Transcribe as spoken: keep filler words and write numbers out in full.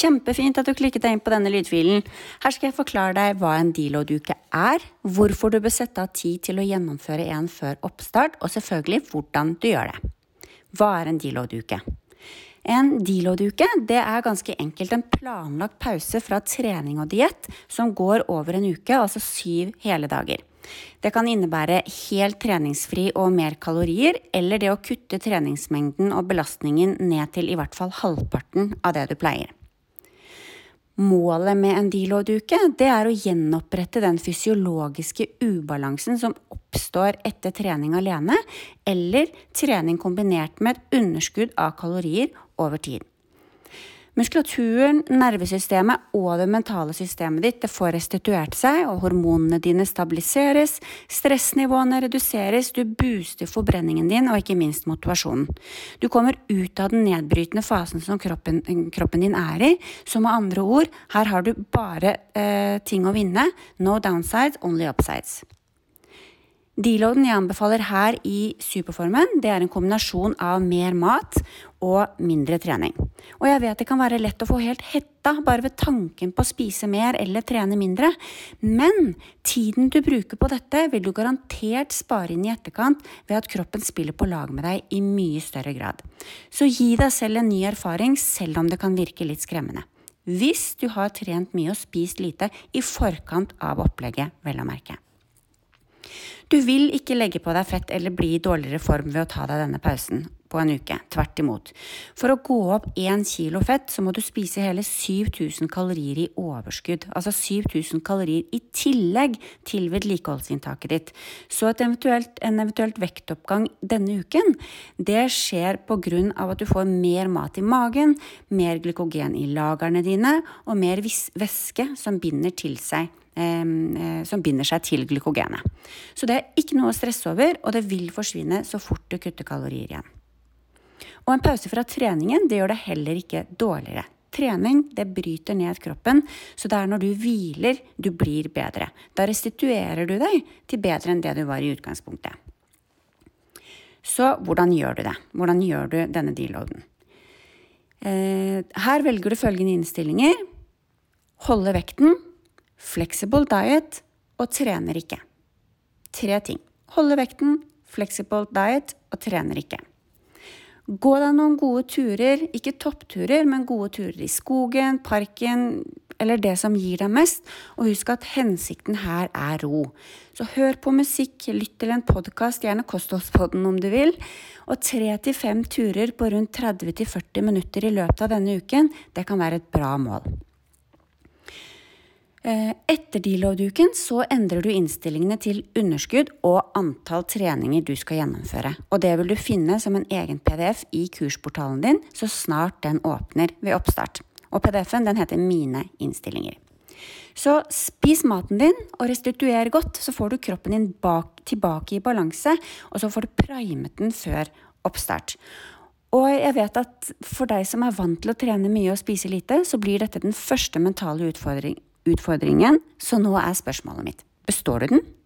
Kjempefint at du klikket deg inn på denne lydfilen. Her skal jeg forklare deg hva en deload-uke er, hvorfor du bør sette av tid til å gjennomføre en før oppstart, og selvfølgelig hvordan du gjør det. Hva er en deload-uke? En deload-uke, det er ganske enkelt en planlagt pause fra trening og diett som går over en uke, altså syv hele dager. Det kan innebære helt treningsfri og mer kalorier, eller det å kutte treningsmengden og belastningen ned til i hvert fall halvparten av det du pleier. Målet med en deload-uke, det er å gjenopprette den fysiologiske ubalansen som oppstår etter trening alene, eller trening kombinert med et underskudd av kalorier over tid. Muskulaturen, nervesystemet og det mentale systemet ditt det får restituert seg, og hormonene dine stabiliseres, stressnivåene reduseres, du booster forbrenningen din og ikke minst motivasjonen. Du kommer ut av den nedbrytende fasen som kroppen, kroppen din er i, så med andre ord, her har du bare eh, ting å vinne, no downsides, only upsides. Deloaden jeg anbefaler her i superformen, det er en kombinasjon av mer mat og mindre trening. Og jeg vet det kan være lett å få helt hetta bare ved tanken på å spise mer eller trene mindre, men tiden du bruker på dette vil du garantert spare inn i etterkant ved at kroppen spiller på lag med deg i mye større grad. Så gi deg selv en ny erfaring, selv om det kan virke litt skremmende. Hvis du har trent mye og spist lite i forkant av opplegget, vel å merke. Du vil ikke legge på deg fett eller bli i dårligere form ved å ta deg denne pausen på en uke, tvert imot. For å gå opp en kilo fett, så må du spise hele syv tusen kalorier i overskudd, altså syv tusen kalorier i tillegg til vedlikeholdsinntaket ditt. Så et eventuelt, en eventuelt vektoppgang denne uken, det skjer på grunn av at du får mer mat i magen, mer glykogen i lagerne dine, og mer væske som binder til seg. som binder seg til glykogenet. Så det er ikke noe å stresse over, og det vil forsvinne så fort du kutter kalorier igjen. Og en pause fra treningen, det gjør det heller ikke dårligere. Trening, det bryter ned kroppen, så det er når du hviler, du blir bedre. Da restituerer du deg til bedre enn det du var i utgangspunktet. Så hvordan gjør du det? Hvordan gjør du denne deloaden? Eh, her velger du følgende innstillinger. Holde vekten, flexible diet og trener ikke. Tre ting. Holde vekten, flexible diet og trener ikke. Gå deg noen gode turer, ikke toppturer, men gode turer i skogen, parken, eller det som gir deg mest, og husk at hensikten her er ro. Så hør på musikk, lytt til en podcast, gjerne kostholdspodden om du vil, og tre til fem turer på rundt tretti til førti minutter i løpet av denne uken, det kan være et bra mål. Etter deload-uken så endrer du innstillingene til underskudd og antall treninger du skal gjennomføre. Og det vil du finne som en egen P D F i kursportalen din så snart den åpner ved oppstart. Og P D F-en den heter Mine innstillinger. Så spis maten din og restituer godt, så får du kroppen din bak, tilbake i balanse, og så får du primet den før oppstart. Og jeg vet at for deg som er vant til å trene mye og spise lite, så blir dette den første mentale utfordringen. utfordringen, så nå er spørsmålet mitt. Består du den?